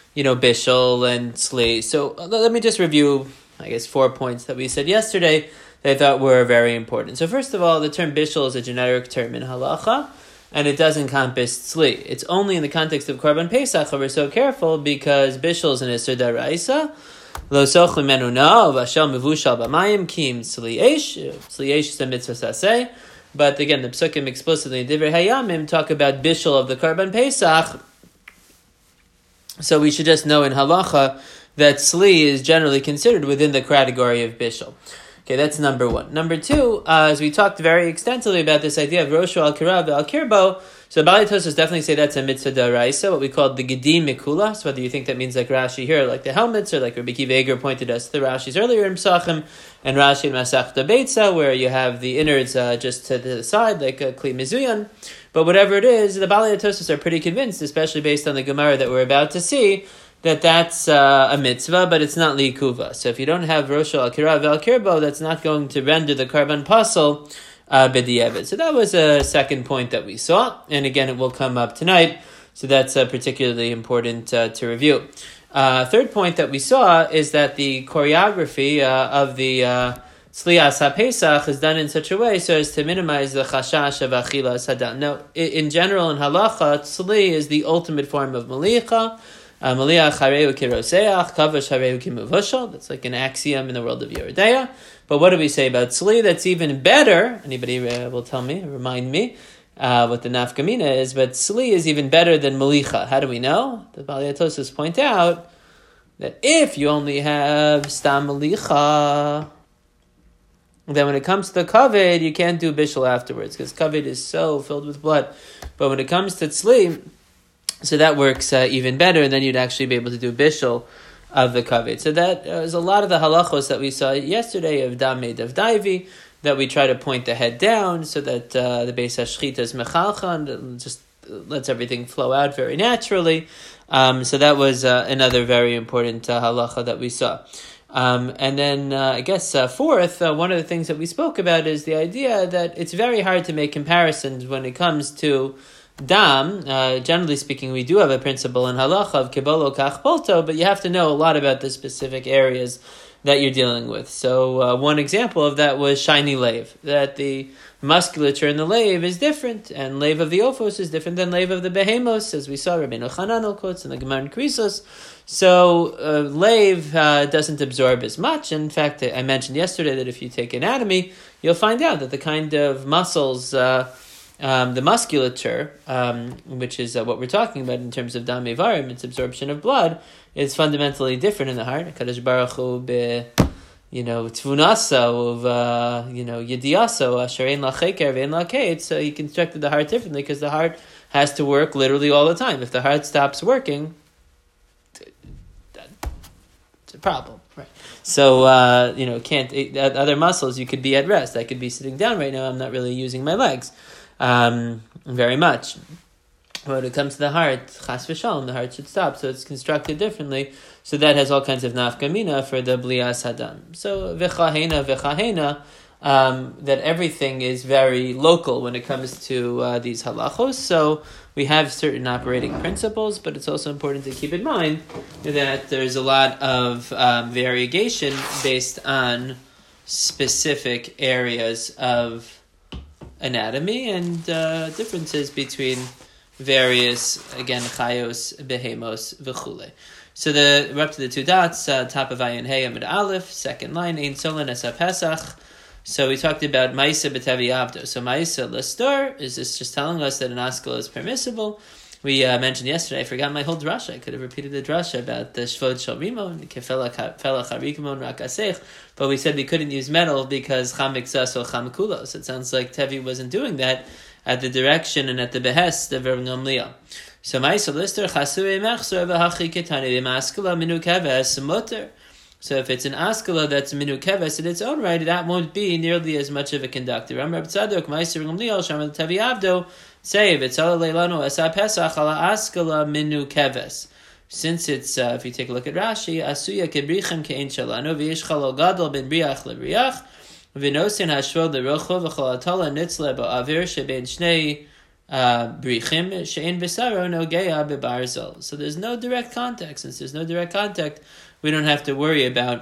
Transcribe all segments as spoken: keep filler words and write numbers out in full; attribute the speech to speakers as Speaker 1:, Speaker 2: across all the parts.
Speaker 1: you know, bishul and tzli. So let me just review, I guess, four points that we said yesterday that I thought were very important. So first of all, the term bishul is a generic term in halacha, and it does encompass tzli. It's only in the context of Korban Pesach that we're so careful because bishul is an Isser Daraisa. Lo sochli menu na, v'ashel mevushal b'mayim kim tzli eish. Tzli eish is a mitzvah saseh. But again, the psukim explicitly in Divrei Hayamim talk about bishul of the Korban Pesach. So we should just know in halacha that tzli is generally considered within the category of bishul. Okay, that's number one. Number two, uh, as we talked very extensively about this idea of Roshu al Kirav al Kirbo, so Bali Tosfos definitely say that's a mitzvah daraisa, what we call the Gedim Mikula. So whether you think that means like Rashi here, like the helmets, or like Rabbi Kiva Eger pointed us to the Rashi's earlier in Pesachim, and Rashi in Masechta Beitza, where you have the innards uh, just to the side, like a Kli Mizuyan. But whatever it is, the Bali Tosfos are pretty convinced, especially based on the Gemara that we're about to see, that that's uh, a mitzvah, but it's not liikuva. So if you don't have Roshu al Kirav al Kirbo, that's not going to render the Karban Pasul uh, b'di'evet. So that was a second point that we saw, and again, it will come up tonight, so that's uh, particularly important uh, to review. Uh, third point that we saw is that the choreography uh, of the uh, Tzlias HaPesach is done in such a way so as to minimize the chashash of achilas hadam. Now, in general, in halacha, tzli is the ultimate form of malicha. Maliach hareu kiroseach, kavash hareu kimuvushal. That's like an axiom in the world of Yeridea. But what do we say about tzli? That's even better. Anybody uh, will tell me, remind me uh, what the nafkamina is. But tzli is even better than malicha. How do we know? The Bali Tosfos point out that if you only have stam malicha, then when it comes to the kaved, you can't do bishul afterwards because kaved is so filled with blood. But when it comes to tzli, so that works uh, even better, and then you'd actually be able to do bishul of the kaved. So that uh, is a lot of the halachos that we saw yesterday of damed of daivi, that we try to point the head down so that uh, the beis hashchita is mechalcha, and just lets everything flow out very naturally. Um, so that was uh, another very important uh, halacha that we saw. Um, and then uh, I guess uh, fourth, uh, one of the things that we spoke about is the idea that it's very hard to make comparisons when it comes to dam. Uh, generally speaking, we do have a principle in halacha of kibolo kach polto, but you have to know a lot about the specific areas that you're dealing with. So uh, one example of that was shiny lave, that the musculature in the lave is different, and lave of the ophos is different than lave of the behemos, as we saw Rabbeinu Chananel quotes in the Gemara in Krisos. So uh, lave uh, doesn't absorb as much. In fact, I mentioned yesterday that if you take anatomy, you'll find out that the kind of muscles, uh, um, the musculature, um, which is uh, what we're talking about in terms of dam ivarim, its absorption of blood, is fundamentally different in the heart. Kadosh Baruch Hu be, you know, tvunaso of, uh, you know, yediaso, asher ein lacheker ve'en lakeit. So he constructed the heart differently because the heart has to work literally all the time. If the heart stops working, it's a problem, right? So, uh, you know, can't, other muscles, you could be at rest. I could be sitting down right now. I'm not really using my legs um, very much. When it comes to the heart, chas v'shalom, the heart should stop. So it's constructed differently. So that has all kinds of nafkamina for the blias hadam. So v'chahena v'chahena, um, that everything is very local when it comes to uh, these halachos. So we have certain operating principles, but it's also important to keep in mind that there's a lot of um, variegation based on specific areas of anatomy and uh, differences between various, again, chayos, behemos, v'chule. So the we're up to the two dots, uh, top of Ayin Hey Amid Aleph, second line, Ein Solan Esa Pesach. So we talked about Maisa B'Tevi Avdo. So Maisa L'Stor, is this just telling us that an askal is permissible? We uh, mentioned yesterday, I forgot my whole drasha. I could have repeated the drasha about the Shvod Shal Rimon, Kefela Harikimon Rak Asech, but we said we couldn't use metal because Cham Miksas or Cham Kulos. It sounds like Tevi wasn't doing that at the direction and at the behest of Rav Gamliel. So Maisa L'Stor Chasui Mechsor V'Hachi Ketani V'Maskala Minu Keves Mutter. So if it's an askala that's minu keves in its own right, that won't be nearly as much of a conductor. Ram Reb Tzadok, Meiser Gamliel, Sham Tevi Avdo, say v'tzala leilanu esa pesach ala askala minu keves. Since it's, uh, if you take a look at Rashi, asuya kebrichem kein shalanu v'yish chalo gadol ben briach lebriach v'nosin hashvod lerocho v'chalatala nitzle ba'avir shebein shnei Brichim she'en besaro nogeya bebarzol. So there's no direct contact. Since there's no direct contact, we don't have to worry about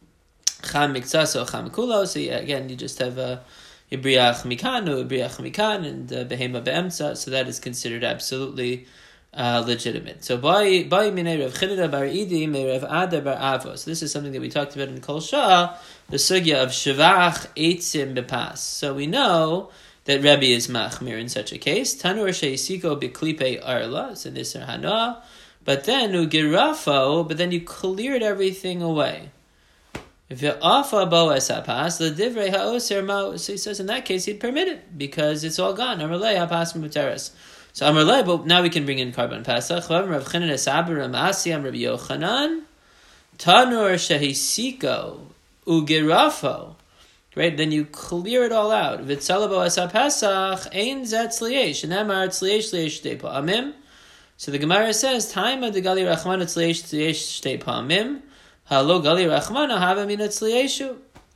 Speaker 1: cham miktsas or cham kulo. So yeah, again, you just have a ibriach mikan or ibriach mikan and behema beemtza. So that is considered absolutely uh, legitimate. So by by minei Rav Chinina bar Idi me Rav Ada bar Avo. So this is something that we talked about in Kol Shah, the sugya of shevach eitzim bepas. So we know that Rebbe is machmir in such a case. Tanur sheisiko biklipe arla, it's an iser hana. But then ugirafo, but then you cleared everything away. If you're afa bo esapas, the divrei haoser ma. So he says in that case he'd permit it because it's all gone. Amarlei hapas muteres. So amarlei, but now we can bring in korban pesach. Rav Chinina saber Asi Am Rabbi Yochanan tanur sheisiko ugirafo. Right, then you clear it all out. V'tzalabo asa pesach ein zet tzliesh, and emar tzliesh tzliesh shtei pa'amim. So the Gemara says, "Taima de gali rachmana tzliesh tzliesh shtei pa'amim, halo gali rachmana hava mina tzlieshu."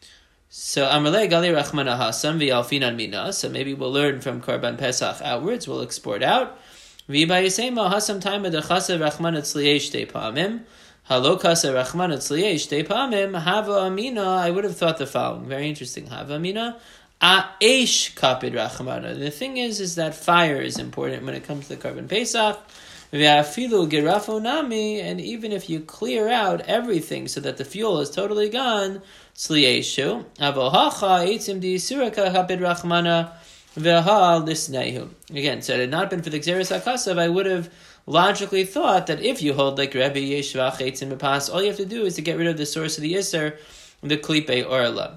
Speaker 1: So amalei gali rachmana hasam v'yalfinan mina. So maybe we'll learn from korban pesach outwards. We'll export out. V'bayisema hasam taima de chasa rachmana tzliesh shtei pa'amim. Halokasa Rachmana Tzliesh Te Pamim Hava Amina. I would have thought the following. Very interesting. Hava Amina Aish Kapid Rachmana. The thing is, is that fire is important when it comes to the korban pesach. Ve'afilu Girafo Nami, and even if you clear out everything so that the fuel is totally gone, Tzlieshu Avohacha Eitzim Di Suraka Kapid Rachmana Ve'hal Lisnehu. Again, so it had not been for the Xeris HaKasav, I would have logically thought that if you hold like Rebbe Yeshvach Eitzim Bepas, all you have to do is to get rid of the source of the Isser, the Klipe Orla.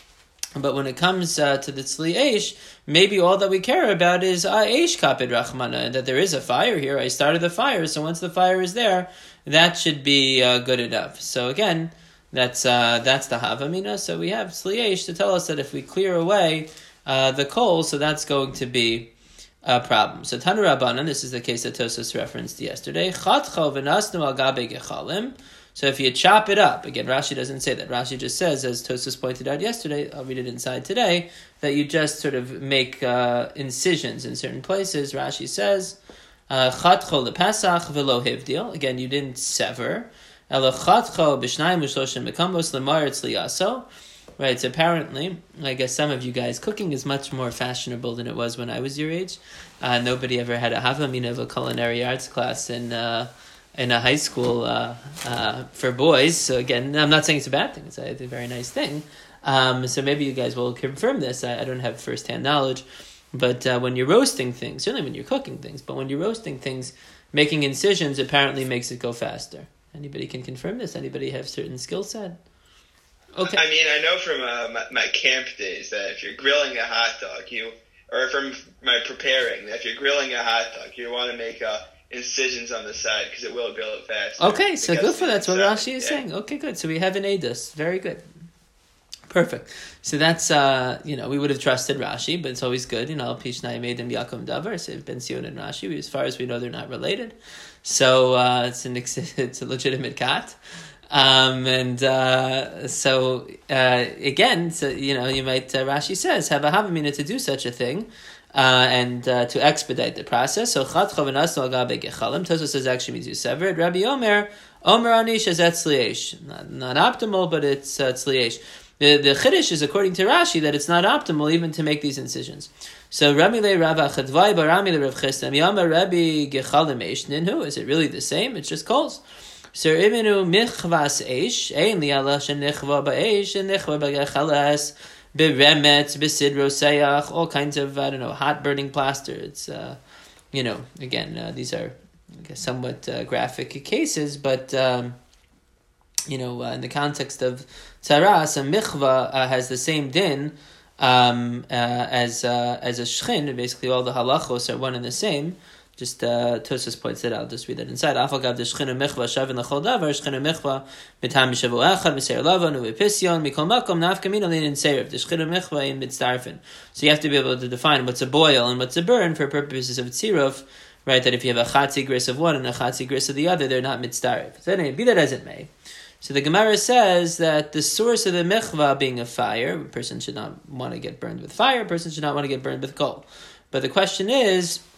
Speaker 1: But when it comes uh, to the Tzli Eish, maybe all that we care about is uh, Eish Kapid Rachmana, and that there is a fire here. I started the fire, so once the fire is there, that should be uh, good enough. So again, that's uh, that's the Havamina. So we have Tzli Eish to tell us that if we clear away uh, the coal, so that's going to be a problem. So Tanu Rabbanan, this is the case that Tosas referenced yesterday. Chatcho v'nasnu al gabe gechalim. So if you chop it up, again, Rashi doesn't say that. Rashi just says, as Tosas pointed out yesterday, I'll read it inside today, that you just sort of make uh, incisions in certain places. Rashi says, Chatcho lepesach v'lo hivdil. Again, you didn't sever. Elo chatcho b'shnayim u'shloshim mekamos l'mar tzliyaso. Right, so apparently, I guess some of you guys, cooking is much more fashionable than it was when I was your age. Uh, nobody ever had a havamina of a culinary arts class in uh, in a high school uh, uh, for boys. So again, I'm not saying it's a bad thing; it's a, it's a very nice thing. Um, so maybe you guys will confirm this. I, I don't have first-hand knowledge, but uh, when you're roasting things, certainly when you're cooking things, but when you're roasting things, making incisions apparently makes it go faster. Anybody can confirm this? Anybody have certain skill set? Okay.
Speaker 2: I mean, I know from uh, my, my camp days that if you're grilling a hot dog, you, or from my preparing, that if you're grilling a hot dog, you want to make uh, incisions on the side because it will grill it faster.
Speaker 1: Okay, so good for that's what Rashi is yeah. saying. Okay, good. So we have an edus. Very good. Perfect. So that's, uh, you know, we would have trusted Rashi, but it's always good. You know, Pishnai made them Yakum Davar, so Ben Sion and Rashi. As far as we know, they're not related. So uh, it's, an, it's a legitimate cat. Um, and uh, so uh, again, so, you know, you might uh, Rashi says have a havamina to do such a thing, uh, and uh, to expedite the process. So chatcho v'nasu al gabe gechalim. Tosfos says actually means you sever it. Rabbi Omer Omer anish is tzliesh, not not optimal, but it's uh, tzliesh. The the chiddush is according to Rashi that it's not optimal even to make these incisions. So Rami le Rav Achadvai barami le Rav Chistam Yama Rabbi gechalim eish ninhu. Is it really the same? It's just coals. So imenu michvas eish, ein li'ala shenichva ba'eish, and nichva b'gechalas, beremet, besidro sayach, all kinds of, I don't know, hot burning plaster. It's, uh, you know, again, uh, these are I guess, somewhat uh, graphic cases, but, um, you know, uh, in the context of tzaras, a michva uh, has the same din um, uh, as uh, as a shchin. Basically, all the halachos are one and the same. Just uh, Tosfos points it out. Just read that inside. Afagav the shchina michva shavin lechol davar shchina michva b'tam mishavu echad b'seir lavan u'episyon mikol makom nafkamina lein seiriv. The shchina michva in mitzdarfin. So you have to be able to define what's a boil and what's a burn for purposes of tziruf, right? That if you have a chatzi gris of one and a chatzi gris of the other, they're not mitzdarif. So anyway, be that as it may. So the Gemara says that the source of the michva being a fire, a person should not want to get burned with fire, a person should not want to get burned with coal. But the question is,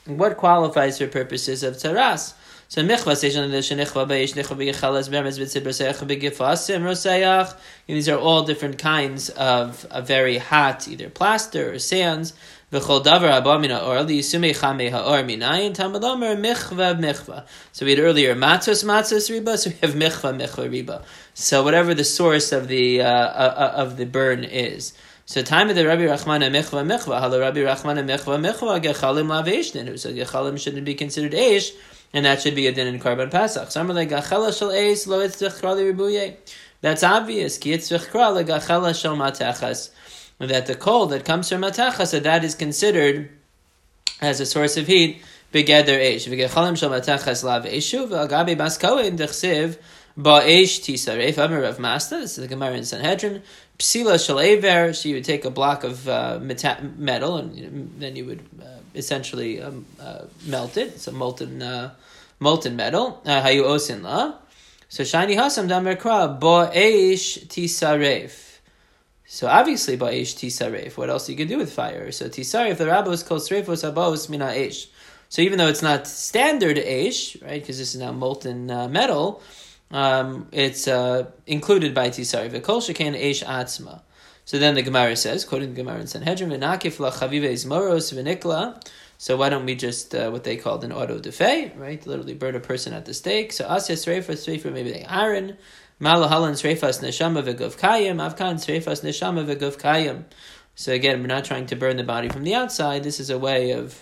Speaker 1: what qualifies for purposes of taras. So michvah station the shenichva beish nichva begechalas bermes b'tzid b'seich begefasim rosayach. These are all different kinds of a very hot either plaster or sands. V'chol davar haba min ha'or liyisumei chamei ha'or minayin Talmud omer michvah michvah. So we had earlier matzos matzos riba. So we have michvah michvah riba. So whatever the source of the uh, uh, of the burn is. So time of the Rabbi Rachmana michvah michvah. Hala Rabbi Rachmana michvah michvah gechalim laveshnin. So gechalim shouldn't be considered eish. And that should be a din in Karban Pasach. So I'm like, Gachala shel eis lo etzvich krali ribuye. That's obvious. Ki etzvich krali gachala shel matachas. That the coal that comes from matachas, that that is considered as a source of heat, begeder eish. V'gechalim shel matachas lav eishu, v'agabe bas kohen dechsiv ba'eish tisaref. Amar Rav Masna, this is the Gemara in Sanhedrin. Psila shel aver, so you would take a block of uh, meta- metal, and you know, then you would uh, essentially um, uh, melt it. It's a molten uh, molten metal. Hayu osin la. So shiny hasam damer kra ba'eish tisaref. So obviously ba'eish tisaref. What else you could do with fire? So tisaref, the rabbos called sreifos habos mina eish. So even though it's not standard eish, right, because this is now molten uh, metal, um, it's uh, included by tisaref. V'kol sheken eish atzma. So then the Gemara says, quoting the Gemara in Sanhedrin, "V'nakif lachavives moros v'nikla." So why don't we just uh, what they called an auto de fe, right? Literally burn a person at the stake. So asya sreifa sreifa maybe they iron. Malahalan sreifas neshama v'gov kayim. Avkan sreifas neshama v'gov kayim. So again, we're not trying to burn the body from the outside. This is a way of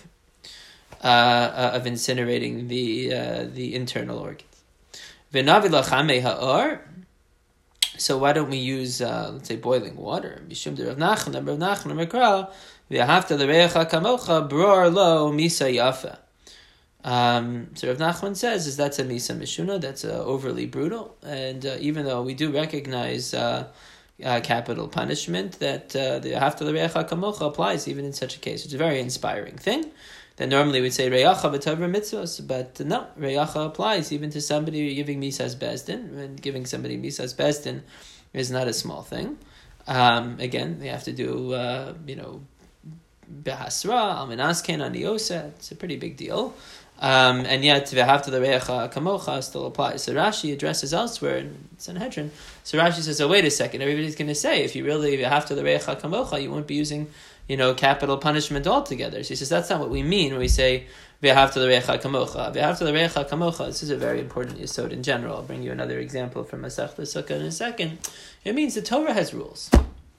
Speaker 1: uh, of incinerating the uh, the internal organs. V'navi lachame ha'or. So why don't we use, uh, let's say, boiling water? Mishum de Rav Nachman, Rav Nachman Mekra, v'ahavta l'reicha kamocha bror lo misa yafa. Um, so Rav Nachman says is that's a misa mishuna, that's uh, overly brutal, and uh, even though we do recognize uh, uh, capital punishment, that uh, the ahavta l'reicha kamocha applies even in such a case. It's a very inspiring thing. Then normally we'd say reyacha b'tovra mitzvos, but no, reyacha applies even to somebody giving misas bezdin, and giving somebody misas bezdin is not a small thing. Um, again, they have to do, uh, you know, behasra, alminasken, aniosa, it's a pretty big deal. Um, and yet, v'havta l'reyacha kamocha still applies. So Rashi addresses elsewhere in Sanhedrin. So Rashi says, oh, wait a second, everybody's going to say, if you really v'havta l'reyacha kamocha, you won't be using, you know, capital punishment altogether. So he says, that's not what we mean when we say, v'havta l'reyacha kamocha. V'havta l'reyacha kamocha, this is a very important yesod in general. I'll bring you another example from Masechta Sukkah in a second. It means the Torah has rules.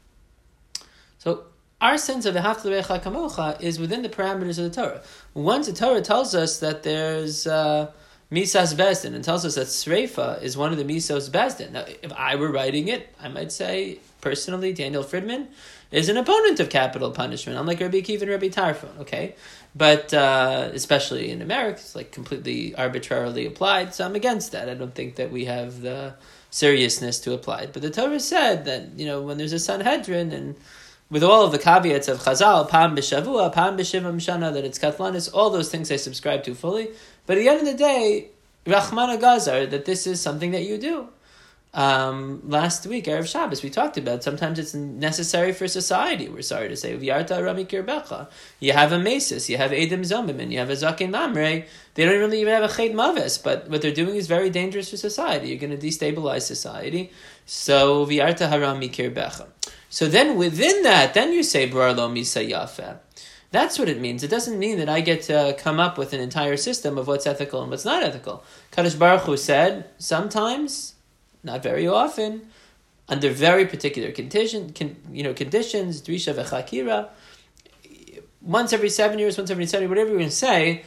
Speaker 1: So, our sense of v'havta l'reyacha kamocha is within the parameters of the Torah. Once the Torah tells us that there's uh, misas bezdin, and tells us that sreifa is one of the misos bezdin. Now, if I were writing it, I might say, personally, Daniel Friedman is an opponent of capital punishment, unlike Rabbi Akiva and Rabbi Tarfon, okay? But uh, especially in America, it's like completely arbitrarily applied, so I'm against that. I don't think that we have the seriousness to apply it. But the Torah said that, you know, when there's a Sanhedrin, and with all of the caveats of Chazal, Pam b'shavua, Pam b'shiva mshana, that it's katlanis, all those things I subscribe to fully. But at the end of the day, Rachmana Gazar, that this is something that you do. Um, last week, Erev Shabbos, we talked about sometimes it's necessary for society. We're sorry to say, V'yarta Rami Kirbecha. You have a Mesis, you have Edim Zomim, and you have a Zakin Mamre. They don't really even have a Ched Maves, but what they're doing is very dangerous for society. You're going to destabilize society. So, V'yarta Harami Kirbecha. So then within that, then you say, Brar lo misa yafeh. That's what it means. It doesn't mean that I get to come up with an entire system of what's ethical and what's not ethical. Kadosh Baruch Hu said, sometimes, not very often, under very particular condition, con, you know, conditions, drisha v'chakira, once every seven years, once every seven, whatever you're going to say,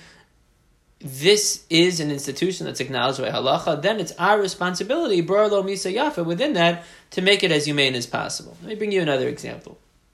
Speaker 1: this is an institution that's acknowledged by halacha, then it's our responsibility, brar lo misa yafa, within that, to make it as humane as possible. Let me bring you another example.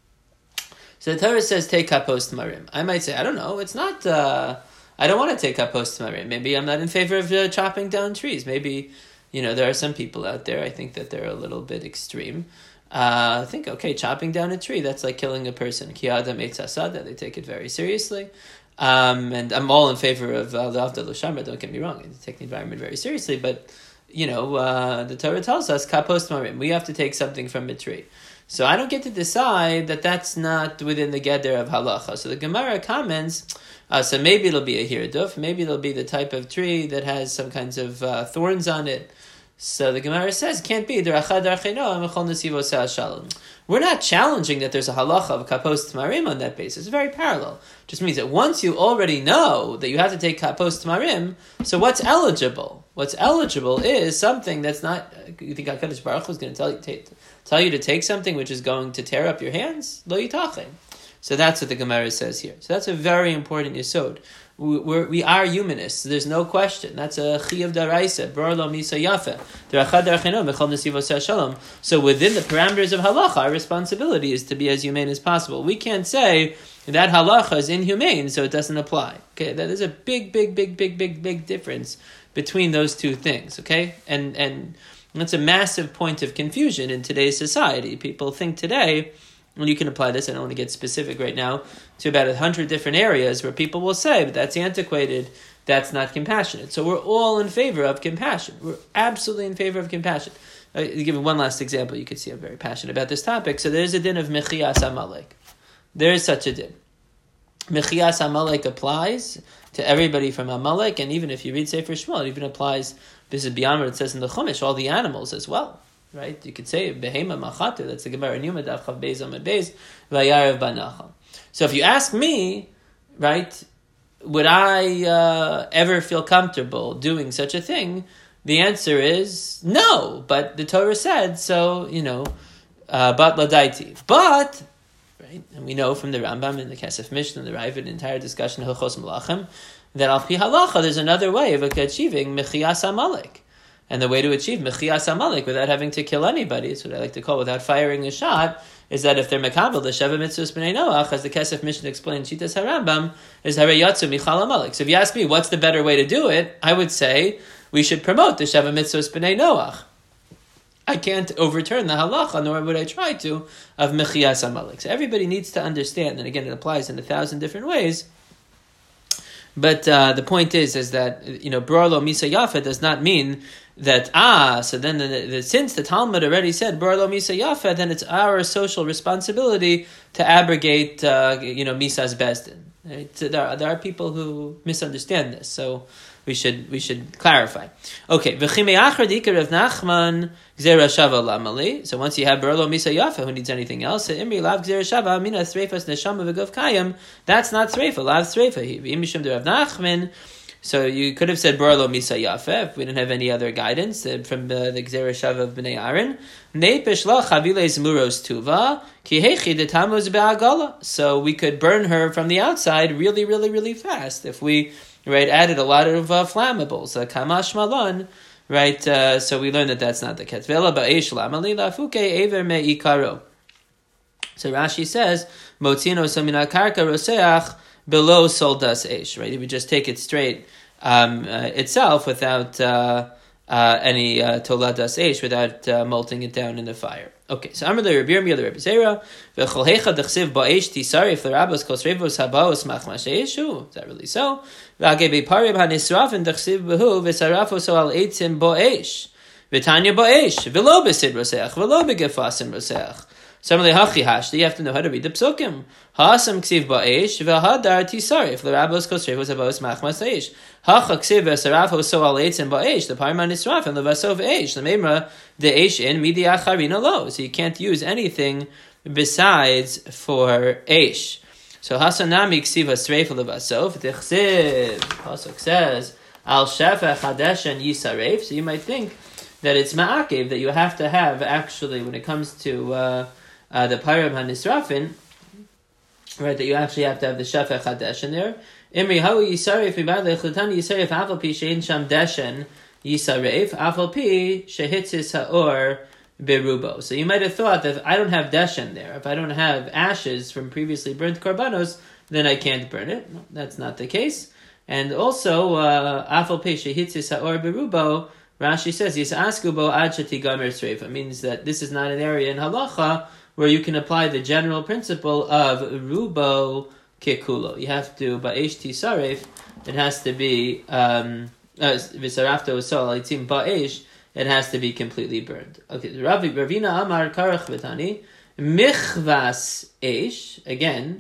Speaker 1: So the Torah says, take kapos tamarim. I might say, I don't know, it's not, uh, I don't want to take kapos tamarim. Maybe I'm not in favor of uh, chopping down trees. Maybe, you know, there are some people out there, I think that they're a little bit extreme. Uh, I think, okay, chopping down a tree, that's like killing a person. Ki adam eitz hasada, they take it very seriously. Um, and I'm all in favor of uh, the Avdal Shamra, don't get me wrong, I take the environment very seriously, but, you know, uh, the Torah tells us, kapos tamarim, we have to take something from a tree. So I don't get to decide that that's not within the geder of halacha. So the Gemara comments, Uh, so maybe it'll be a hirduf. Maybe it'll be the type of tree that has some kinds of uh, thorns on it. So the Gemara says, can't be. We're not challenging that there's a halacha of kapos tamarim on that basis. It's very parallel. It just means that once you already know that you have to take kapos tamarim, so what's eligible? What's eligible is something that's not. You think HaKadosh Baruch Hu is going to tell you, take, tell you to take something which is going to tear up your hands? Lo yitachem. So that's what the Gemara says here. So that's a very important yesod. We, we're, we are humanists. There's no question. That's a chiyav daraisa. Brolo misa yafe. So within the parameters of halacha, our responsibility is to be as humane as possible. We can't say that halacha is inhumane, so it doesn't apply. Okay, that is a big, big, big, big, big, big difference between those two things. Okay, and and that's a massive point of confusion in today's society. People think today. And you can apply this, I don't want to get specific right now, to about a hundred different areas where people will say, but that's antiquated, that's not compassionate. So we're all in favor of compassion. We're absolutely in favor of compassion. I'll give you one last example. You can see I'm very passionate about this topic. So there's a din of Mechias Amalek. There is such a din. Mechias Amalek applies to everybody from Amalek, and even if you read Sefer Shmuel, it even applies, this is beyond what it says in the Chumash, all the animals as well. Right, you could say behema machatu. That's the Gemara in Yuma Daf Chav Beis Amud Beis Vayarev Banachal. So if you ask me, right, would I uh, ever feel comfortable doing such a thing? The answer is no. But the Torah said so. You know, uh, but ladaiti. But right, and we know from the Rambam and the Kesef Mishnah and the Ravid, an entire discussion of Hilchos Melachim, that al pi halacha there's another way of achieving mechias amalek. And the way to achieve mechias amalek without having to kill anybody, it's what I like to call without firing a shot, is that if they're mekabel, the Sheva Mitzvahs B'nai Noach, as the Kesef Mishnah explained, Shitas HaRambam, is Hare Yatsu Michal Amalek. So if you ask me what's the better way to do it, I would say we should promote the Sheva Mitzvahs B'nai Noach. I can't overturn the halacha, nor would I try to, of mechias amalek. So everybody needs to understand, and again it applies in a thousand different ways, but uh, the point is, is that, you know, Brolo Misa Yafa does not mean that, ah, so then the, the, since the Talmud already said Brolo Misa Yafa, then it's our social responsibility to abrogate, uh, you know, Misa's Bezdin. Right? So there, are, there are people who misunderstand this, so we should we should clarify. Okay, Rav Nachman Gzera Shava Lamali. So once you have Brolo Misa Yafa, who needs anything else? Imri Lav Gzera Shava Mina Threifas Neshama V'Gov Kayim. That's not Threifa. Lav Threifa. Imishum de Rav Nachman. So you could have said Brolo Misa Yafa if we didn't have any other guidance uh, from uh, the Gzera Shava of Bnei Aaron. Neipeshla Chaviles Muros Tuva Ki Hechi de Tamuz Be'agala. So we could burn her from the outside really, really, really fast if we right added a lot of uh, flammables. Uh, Kamash Malon. Right, uh, so we learned that that's not the case. Vela ba'esh lamali lafuke ever me'ikaro. So Rashi says, Motzino samina karka roseach below soldas esh. Right, he would just take it straight um, uh, itself without uh, uh, any uh, toladas esh, without uh, melting it down in the fire. Okay, so Amar le Rabbi Yirmiyah le Rabbi Zera v'chol hecha dechsiv ba'esh tisarif l'rabos kol sreivos habaos machmash eishu. Is that really so? V'agei beparim hanisrafin dechsiv b'hu v'sarafos al eitzim ba'esh v'tanya ba'esh v'lo b'sid roseach v'lo b'gefasim roseach. Similarly, hachi hashti, you have to know how to read the psukim. Ha'asam ksiv ba'esh v'hadar tisarif l'rabos kol sreivos habaos machmash eish. Hacha ksiv v'sarafos so al eitzim ba'esh the parim hanisrafin l'vasov eish l'meimra the eish in midi acharina lo. So you can't use anything besides for eish. So Hasanami ksiva sreifa levasof tichsiv. Pasuk says al shefa chadesh and yisaref. So you might think that it's ma'akev, that you have to have actually when it comes to uh, uh, the parim hanisrafin, right? That you actually have to have the shefa chadesh in there. Imri hau yisaref ibad lechlutani yisaref afal pi shein sham deshen yisaref afal pi shehitzis haor berubo. So you might have thought that if I don't have deshen there, if I don't have ashes from previously burnt korbanos, then I can't burn it. No, that's not the case. And also, afal pi shehitzis haor berubo, Rashi says yisaskubo ad shetigamer sreifa, means that this is not an area in halacha where you can apply the general principle of rubo kekulo. You have to ba'esh tisaref. It has to be um, v'sarafto sol itzim ba'esh. It has to be completely burned. Okay, Ravina Amar Karach Vitani Michvas Eish. Again,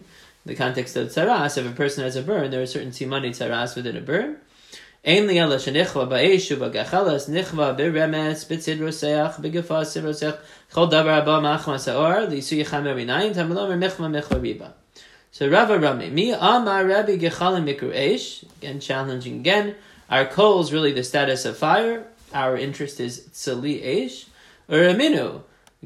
Speaker 1: the context of tzaras, if a person has a burn, there are certain simani tzaras within a burn. Ein li ela shenichva ba'esh u'b'gachalas nichva b'remes b'tzid roseach b'gefa sid roseach chol davar haba machma sa'or l'yisu yicham erinayim tamalomer michma michva riba. So Rava Rami, mi amar Rabbi gechalim mikru eish, again challenging again. Our coal is really the status of fire. Our interest is tzali eish. Uraminu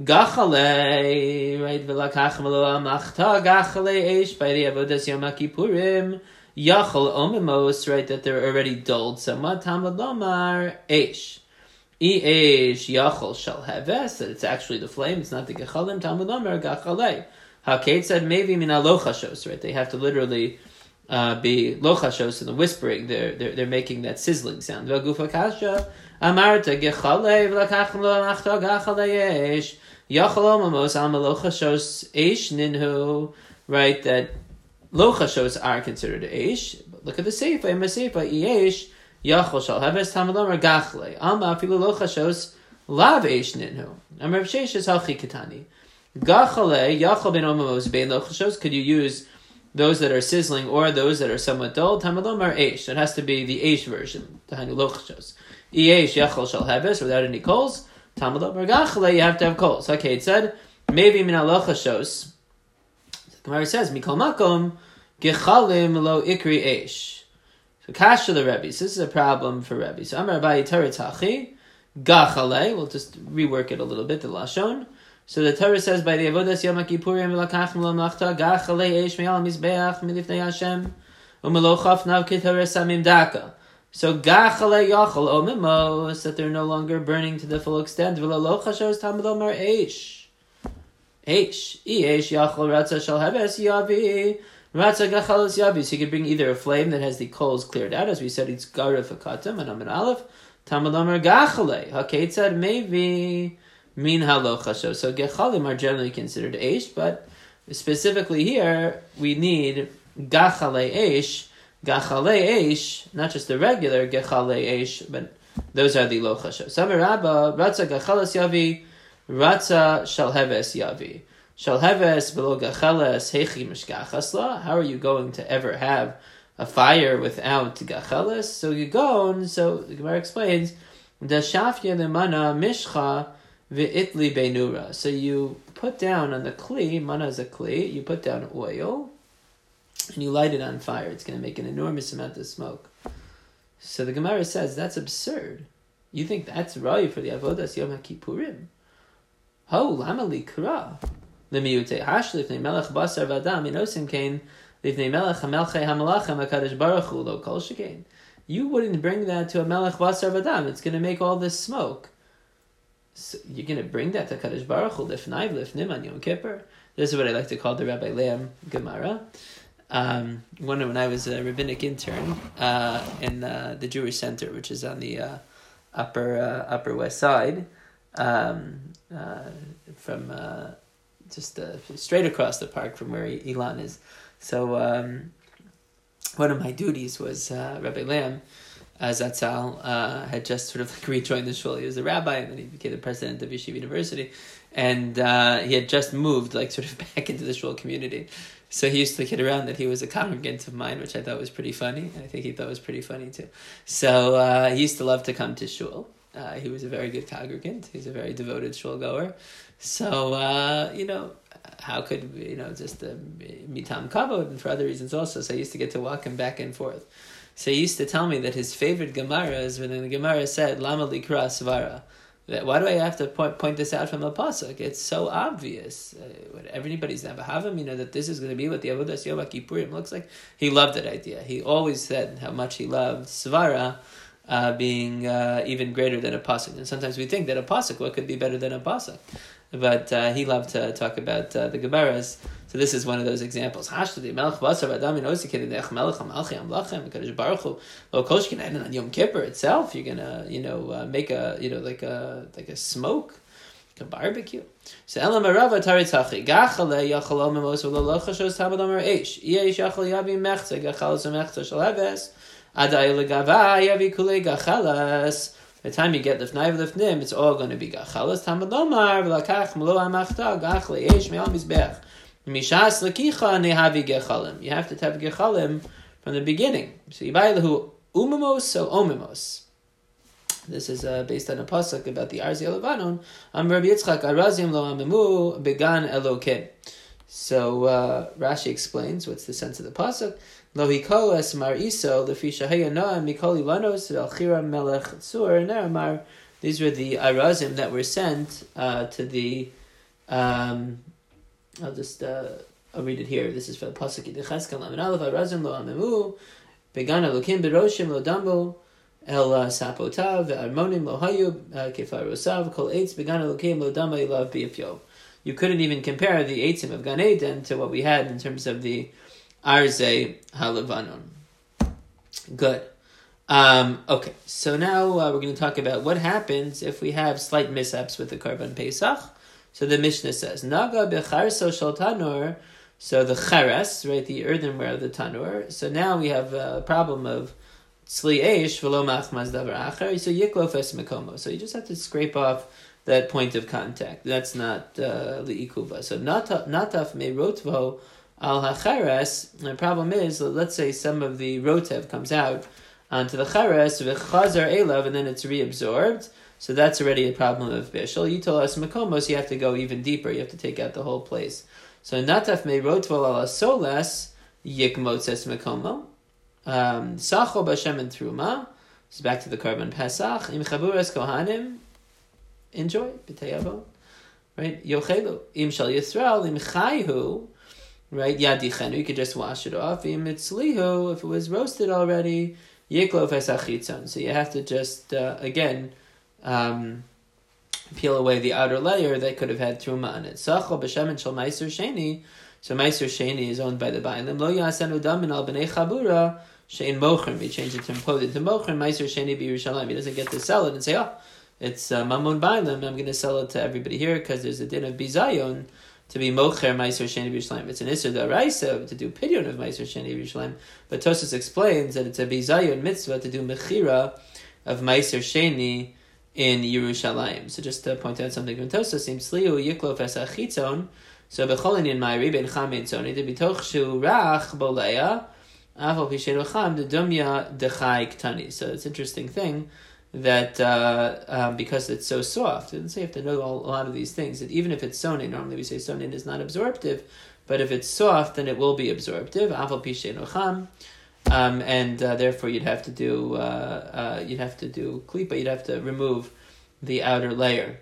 Speaker 1: gachale, right? V'lakach malo amachta gachale eish by the avodas Yom Kippurim. Yachal omimos, right? That they're already dulled somewhat. Tamad lomar eish. I eish yachal shal heves. That it's actually the flame. It's not the gechalim. Tamad lomar gachale. Hakate said maybe mina lochashos, right? They have to literally uh, be lochashos in the whispering. They're they're they're making that sizzling sound. V'gufa kasha amarta gechale v'lakachem lo amachta gachale yesh yachalom amos am lochashos eish ninhu, right? That lochashos are considered eish. But look at the seifa. In the seifa yesh yachal shal heves tamalom or gachale ama afilu lochashos lav eish ninhu. Amar Sheish is halchi katani. Gachale, Yachal ben Omamos bein lochashos. Could you use those that are sizzling or those that are somewhat dull? Tamalom are eish. It has to be the eish version. Tahanu lochashos. Eish Yachal shall heves without any coals. Tamalom or gachale. You have to have coals. Okay, it said maybe mina lochashos. The Gemara says mikol makom gechalim lo ikri eish. So kasha the Rebbe. So this is a problem for Rebbe. So Amar Abaye Teretz hachi gachale. We'll just rework it a little bit. The lashon. So the Torah says by the avodas Yom Kippurim v'lakachem lo machta gachalei eish me'al mizbeach milifnei Hashem u'melochaf nav k'torah samim daka. So gachalei yachal omimos, that they're no longer burning to the full extent. V'lo lochashos tamadomar eish eish i eish yachal ratza shal heves yavi ratza gachalos yavi. So you could bring either a flame that has the coals cleared out, as we said it's garif akatam and amin aleph tamadomar gachalei hakate said maybe. Min halochasho. So gechalim are generally considered eish, but specifically here we need gachale eish, gachale eish, not just the regular gechale eish, but those are the lochasho. Samar Rabba ratza gachalas yavi, ratza shalheves yavi, shalheves below gachalas hechi mishgachasla. How are you going to ever have a fire without gachalas? So you go, and so the Gemara explains the shafya lemana mishcha. V'itli beinura. So you put down on the kli, mana is a kli, you put down oil, and you light it on fire. It's going to make an enormous amount of smoke. So the Gemara says, that's absurd. You think that's right for the avodas Yom Kippurim? Ho, lama li kra. L'miyute hash lifnei melech basar v'adam inosim kain lifnei melech hamelchei hamalachem hakadosh baruch hu lo kol shekain. You wouldn't bring that to a melech basar v'adam. It's going to make all this smoke. So you're going to bring that to Kadosh Baruch Hu lifnai v'lifnim on Yom Kippur. This is what I like to call the Rabbi Leam Gemara. Um, one when I was a rabbinic intern uh, in uh, the Jewish Center, which is on the uh, upper uh, upper west side, um, uh, from uh, just uh, straight across the park from where Ilan is. So um, one of my duties was uh, Rabbi Leam. Uh, Zatzal uh, had just sort of like rejoined the shul. He was a rabbi, and then he became the president of Yeshiva University, and uh, he had just moved like sort of back into the shul community. So he used to kid around that he was a congregant of mine, which I thought was pretty funny, and I think he thought was pretty funny too. So uh, he used to love to come to shul. Uh, he was a very good congregant. He was a very devoted shul goer. So uh, you know, how could you know just uh, mitam kavod, and for other reasons also. So I used to get to walk him back and forth. So he used to tell me that his favorite Gemara is when the Gemara said, Lama likra svara. That why do I have to point, point this out from the pasuk? It's so obvious. Uh, everybody's never having, you know, that this is going to be what the avodas Yom Kippurim looks like. He loved that idea. He always said how much he loved svara uh, being uh, even greater than a pasuk. And sometimes we think that a pasuk, what could be better than a pasuk? But uh, he loved to talk about uh, the Gemaras. So this is one of those examples. And on Yom Kippur itself, you're gonna, you know, uh, make a, you know, like a like a smoke, like a barbecue. So Elam Arava Taritzachi Gachale Yachalom Memos V'Lo Lochashos Tabadomer Eish Yesh Yachal Yavi Mechze Gachalas Mechze Shalaves Adai Legava Yavi Kule Gachalas. By the time you get lifnai v'lifnim, it's all going to be gachalas. Tamad lomar v'lakach melo amachta gachle eish me'al mizbech Mishas lakicha nehavi gechalim. You have to have gechalim from the beginning. So yibaylahu umimos, so omimos. This is uh, based on a pasuk about the Arzi Levanon. Am Rabbi Yitzchak Arazim lo amimu began Elokim. So uh, Rashi explains what's the sense of the pasuk. Lo hiko es mar iso lefi shahaya noah mikoli lanos velchira melech tzur neramar. These were the Arazim that were sent uh, to the. Um, I'll just uh, I'll read it here. This is for the pasuk. Dechaskan lamin aleph Arazim lo amimu began Elokim beroshim lo dambu. El sapotav ve'armonim lo hayu kefarosav kol eitz began elokim lo dama ilav biyafyo. You couldn't even compare the eitzim of Gan Eden to what we had in terms of the Arze Halevanon. Good. Um, okay, so now uh, we're going to talk about what happens if we have slight mishaps with the Karban Pesach. So the Mishnah says, Naga becharso shel tanur. So the charas, right, the earthenware of the tanur. So now we have a problem of Tzli eish v'lo machmaz davar acher, so yiklof es mekomo. So you just have to scrape off that point of contact. That's not li'ikuva. Uh, so nataf me rotvo al hacharas. The problem is, let's say some of the rotev comes out onto the charas v'chazar elav, and then it's reabsorbed. So that's already a problem of bishul. You told us mekomos, you have to go even deeper. You have to take out the whole place. So nataf me rotvo al solas yikmotz es mekomo. Um, Sacho b'Hashem and Truma. So back to the Karban Pesach. Im chaburas kohanim. Enjoy b'teyavo. Right. Yochelu. Im shal Yisrael. Im chayhu. Right. Yadichenu. You could just wash it off. Im itzlihu. If it was roasted already. Yiklof esachitzon. So you have to just uh, again um, peel away the outer layer that could have had Truma on it. Sacho b'Hashem and shal Meiser Sheni. So Meiser Sheni is owned by the Bailim. Lo yasenu damin al b'nei chabura. Shein mochrim, we change it to impose it to mochrim. Meiser Sheni b'Yerushalayim. He doesn't get to sell it and say, oh, it's uh, mamon bailim. I'm going to sell it to everybody here because there's a din of bizayon to be mocher Meiser Sheni b'Yerushalayim. It's an isur d'oraisa to do pidyon of Meiser Sheni b'Yerushalayim. But Tosfos explains that it's a bizayon mitzvah to do mechira of Meiser Sheni in Yerushalayim. So just to point out something from Tosfos, seems sliu yiklof esachitzon. So b'cholin in ma'iri ben cham ben tzoni de bitoch shu rach boleya. So it's an interesting thing that uh, um, because it's so soft, it doesn't say you have to know all, a lot of these things. That even if it's sonin, normally we say sonin is not absorptive, but if it's soft, then it will be absorptive. Um, and uh, therefore, you'd have to do uh, uh, you'd have to do klipa. You'd have to remove the outer layer.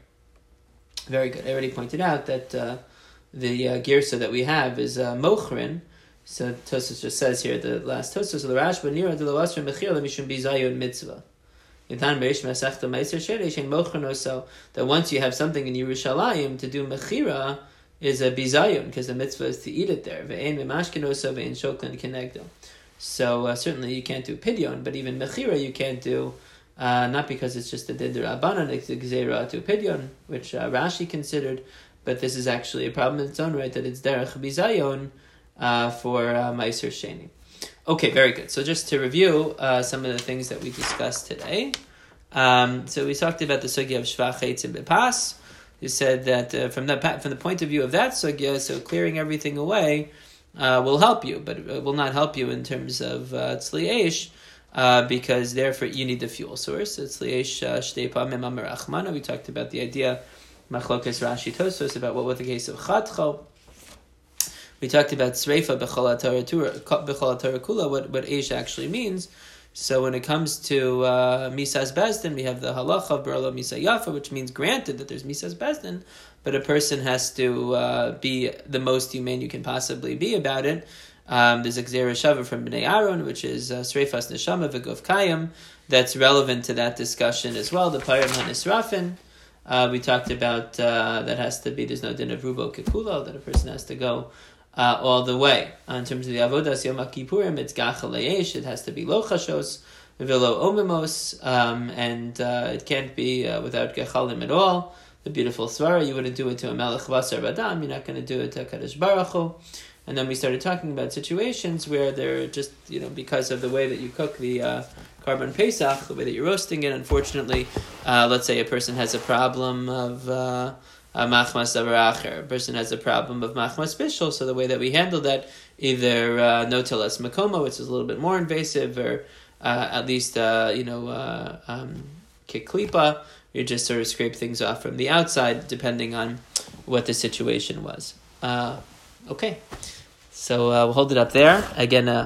Speaker 1: Very good. I already pointed out that uh, the uh, girsa that we have is uh, mochrin. So Tosfos just says here, the last Tosfos of the Rashba Nira de Lavasra Mechila Mishum Bizayon Mitzvah. Yitan Beish Masechta Meiser Sheri Shein Mochano. So that once you have something in Yerushalayim, to do mechira is a bizayon because the mitzvah is to eat it there. Ve'ein Mimashkenoso ve'ein Shoklan Kenegdo. So uh, certainly you can't do pidyon, but even mechira you can't do. Uh, not because it's just a didur abanan, it's a gzeira to pidyon, which uh, Rashi considered, but this is actually a problem in its own right that it's derech bizayon. Uh, for uh, Meiser Sheni. Okay, very good. So just to review uh, some of the things that we discussed today. Um, so we talked about the sugya of shvach eitzim bepas. You said that uh, from the from the point of view of that sugya, so clearing everything away uh, will help you, but it will not help you in terms of uh, tzli eish, uh, because therefore you need the fuel source. Tzli eish shtei pamim amar achmana. We talked about the idea machlokas Rashi Tosfos about what was the case of chatcho. We talked about Sreifa B'chol HaTorah Kula, what, what Eish actually means. So when it comes to uh, Misas Bezdin, we have the halacha of Berlo Misa Yafa, which means granted that there's Misas Bezdin, but a person has to uh, be the most humane you can possibly be about it. Um, there's a Gzera Shava from Bnei Aaron, which is uh, Sreifas Neshama V'Gov Kayim, that's relevant to that discussion as well. The Parim HaNisrafin, uh, we talked about uh, that has to be, there's no din of Rubo Kekula, that a person has to go Uh, all the way. Uh, in terms of the avodas Yom Kippurim, it's gachal leish. It has to be lo chashos, velo omimos, um, and uh, it can't be uh, without gechalim at all. The beautiful svara, you wouldn't do it to a melech vasar badam. You're not going to do it to Kadosh Baruch Hu. And then we started talking about situations where they're just, you know, because of the way that you cook the uh, Karban Pesach, the way that you're roasting it. Unfortunately, uh, let's say a person has a problem of. Uh, uh, machmas davar acher. A person has a problem of machmas bishul, so the way that we handle that, either uh, no telas makoma, which is a little bit more invasive, or uh, at least uh, you know uh, um, kiklipa, you just sort of scrape things off from the outside, depending on what the situation was. Uh, okay, so uh, we'll hold it up there again. Uh,